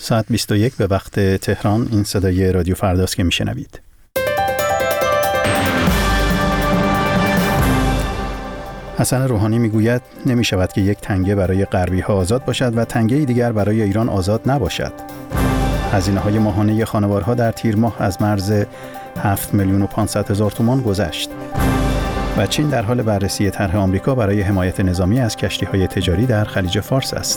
ساعت 21 به وقت تهران. این صدای رادیو فرداست که میشنوید. حسن روحانی میگوید نمی شود که یک تنگه برای غربی ها آزاد باشد و تنگه دیگر برای ایران آزاد نباشد. هزینه های ماهانه خانوارها در تیر ماه از مرز 7,500,000 تومان گذشت. و چین در حال بررسی طرح آمریکا برای حمایت نظامی از کشتی‌های تجاری در خلیج فارس است.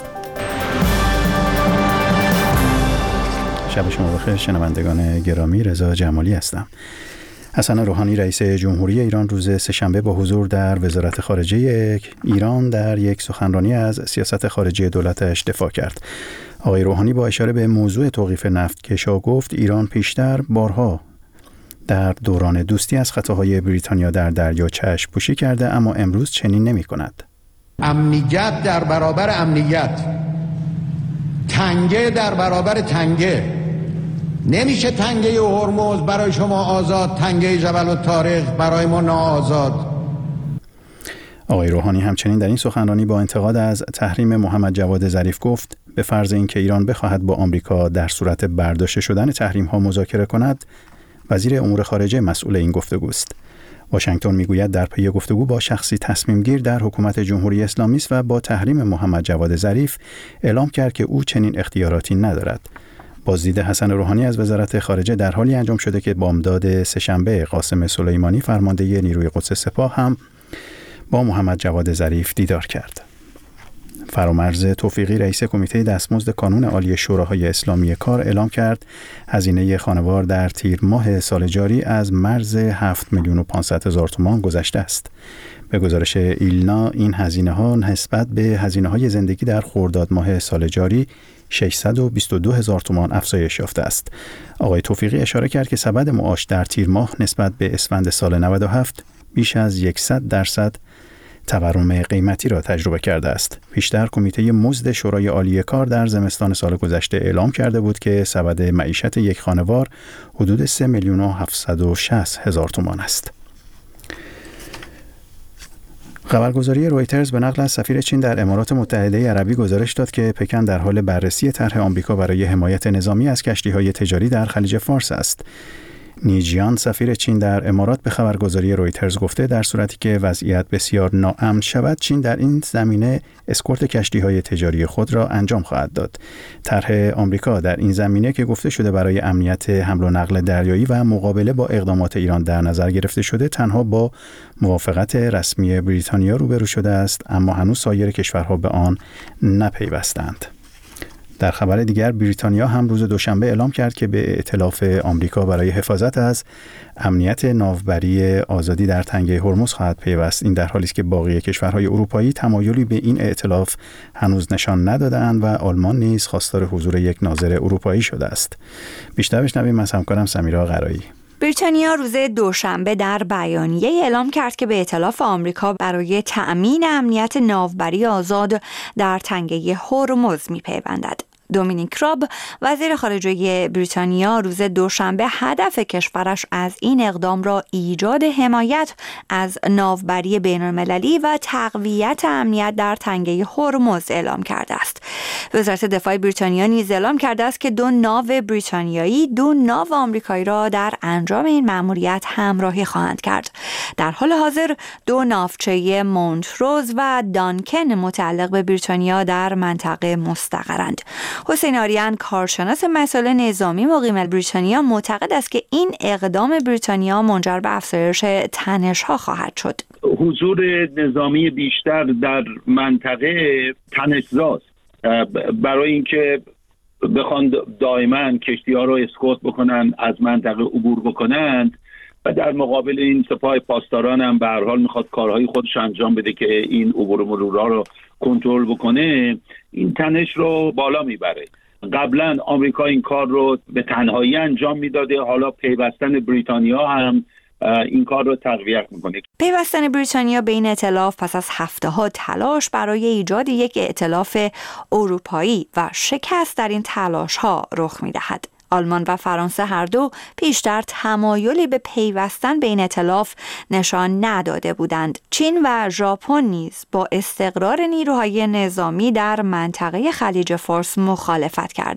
شب شما بخیر شنوندگان گرامی، رضا جمالی هستم. حسن روحانی رئیس جمهوری ایران روز سه‌شنبه با حضور در وزارت خارجه ایران در یک سخنرانی از سیاست خارجی دولتش دفاع کرد. آقای روحانی با اشاره به موضوع توقیف نفتکشا گفت ایران پیشتر بارها در دوران دوستی از خطاهای بریتانیا در دریا چشم پوشی کرده، اما امروز چنین نمی کند. امنیت در برابر امنیت، تنگه در برابر تنگه. نمیشه تنگه هرمز برای شما آزاد، تنگه جبل الطارق برای ما ناآزاد. آقای روحانی همچنین در این سخنرانی با انتقاد از تحریم محمد جواد ظریف گفت به فرض اینکه ایران بخواهد با آمریکا در صورت برداشته شدن تحریم ها مذاکره کند، وزیر امور خارجه مسئول این گفتگوست. واشنگتن میگوید در پی گفتگو با شخصی تصمیم گیر در حکومت جمهوری اسلامی است و با تحریم محمد جواد ظریف اعلام کرد که او چنین اختیاراتی ندارد. بازدید حسن روحانی از وزارت خارجه در حالی انجام شده که بامداد سه‌شنبه قاسم سلیمانی فرمانده نیروی قدس سپاه هم با محمد جواد ظریف دیدار کرد. فرامرز توفیقی رئیس کمیته دستمزد کانون عالی شوراهای اسلامی کار اعلام کرد هزینه خانوار در تیر ماه سال جاری از مرز 7,500,000 تومان گذشته است. به گزارش ایلنا این هزینه ها نسبت به هزینه های زندگی در خرداد ماه سال جاری 622,000 تومان افزایش یافته است. آقای توفیقی اشاره کرد که سبد معاش در تیر ماه نسبت به اسفند سال 97 بیش از 100% تورم قیمتی را تجربه کرده است. پیشتر کمیته مزد شورای عالی کار در زمستان سال گذشته اعلام کرده بود که سبد معیشت یک خانوار حدود 3,760,000 تومان است. خبرگزاری رویترز به نقل از سفیر چین در امارات متحده عربی گزارش داد که پکن در حال بررسی طرح آمریکا برای حمایت نظامی از کشتی‌های تجاری در خلیج فارس است. نیجیان سفیر چین در امارات به خبرگزاری رویترز گفته در صورتی که وضعیت بسیار ناامن شود، چین در این زمینه اسکورت کشتی‌های تجاری خود را انجام خواهد داد. طرح آمریکا در این زمینه که گفته شده برای امنیت حمل و نقل دریایی و مقابله با اقدامات ایران در نظر گرفته شده، تنها با موافقت رسمی بریتانیا روبرو شده است، اما هنوز سایر کشورها به آن نپیوستند. در خبر دیگر بریتانیا هم روز دوشنبه اعلام کرد که به ائتلاف آمریکا برای حفاظت از امنیت ناوبری آزادی در تنگه هرمز خواهد پیوست. این در حالی است که باقی کشورهای اروپایی تمایلی به این ائتلاف هنوز نشان نداده‌اند و آلمان نیز خواستار حضور یک ناظر اروپایی شده است. بیشتر بشنویم از همکارم سمیرا قرایی. بریتانیا روز دوشنبه در بیانیه اعلام کرد که به ائتلاف آمریکا برای تأمین امنیت ناوبری آزاد در تنگه هرمز می‌پیوندد. دومینیک راب وزیر خارجه بریتانیا روز دوشنبه هدف کشورش از این اقدام را ایجاد حمایت از ناوبری بین‌المللی و تقویت امنیت در تنگه هرمز اعلام کرده است. وزارت دفاع بریتانیا نیز اعلام کرده است که 2 ناو بریتانیایی 2 ناو آمریکایی را در انجام این مأموریت همراهی خواهند کرد. در حال حاضر 2 ناوچه مونتروز و دانکن متعلق به بریتانیا در منطقه مستقرند. حسین آریان کارشناس مسائل نظامی مقیم بریتانیا معتقد است که این اقدام بریتانیا منجر به افزایش تنش‌ها خواهد شد. حضور نظامی بیشتر در منطقه تنش‌زاست. برای اینکه بخوان دائما کشتی‌ها رو اسکورت بکنن، از منطقه عبور بکنند و در مقابل این سپاه پاسداران هم به هر حال میخواد کارهای خودش انجام بده که این عبور و مرورها رو کنترل بکنه، این تنش رو بالا میبره. قبلا آمریکا این کار رو به تنهایی انجام میداده، حالا پیوستن بریتانیا هم این کار رو تقویت میکنه. پیوستن بریتانیا به این ائتلاف پس از هفته‌ها تلاش برای ایجاد یک ائتلاف اروپایی و شکست در این تلاش‌ها رخ میدهد. آلمان و فرانسه هر دو پیشتر تمایلی به پیوستن به این ائتلاف نشان نداده بودند. چین و ژاپن نیز با استقرار نیروهای نظامی در منطقه خلیج فارس مخالفت کرد.